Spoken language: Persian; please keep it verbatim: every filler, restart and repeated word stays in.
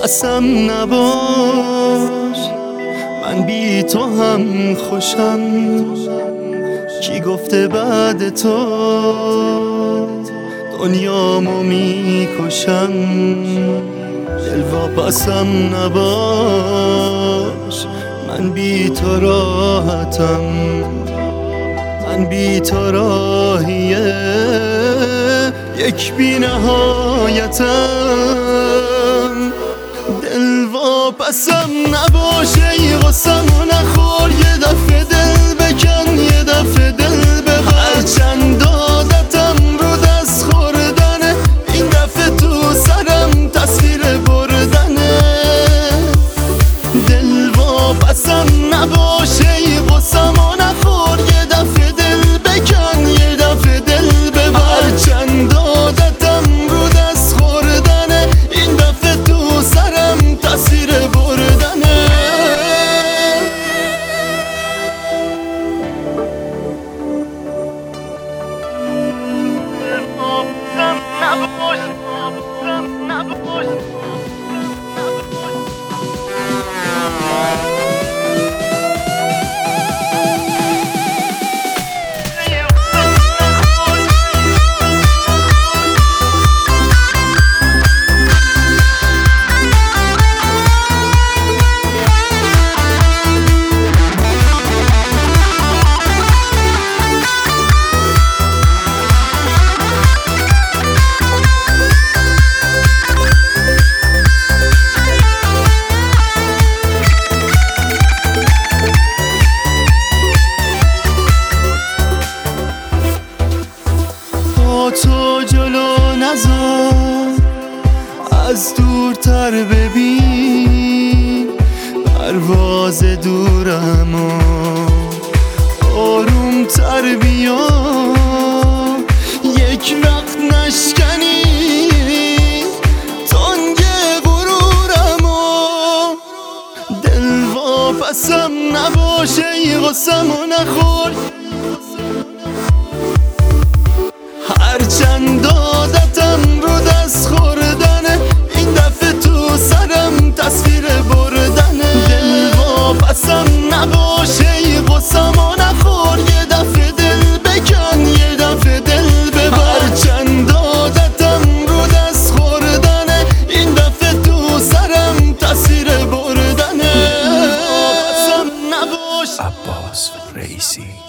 پسم نباش، من بی تو هم خوشم. کی گفته بعد تو دنیامو میکشم؟ دل واپسم نباش، من بی تو راحتم. من بی تو راهیه یک بی نهایتم. دل واپسم نباشه، ای غصه‌مو نخور. یه دفعه دل بکن، یه دفعه دل ببر. هرچند عادتم رو دست خوردنه، این دفعه تو سرم تصویر بردنه. دل واپسم نباشه، ای غصه‌مو نخور. یه دفعه دل بکن، یه دفعه دل ببر. هرچند عادتم رو دست خوردنه، این دفعه تو سرم تصویر بردنه. نباش نباش تو جلو نزار، از دورتر ببین پرواز دورم و آرومتر بیا. یک وقت نشکنی تنگ غرورم و دل واپسم نباشه، ای غصه‌مو نخور. هرچند عادتم رو دست خوردنه، این دفعه تو سرم تصویر بردنه. دل واپسم نباشه، ای غصه‌مو نخور. یه دفعه دل بکن، یه دفعه دل ببر. هرچند عادتم رو دست خوردنه، این دفعه تو سرم تصویر بردنه. واپسم نباش. عباس ریسی.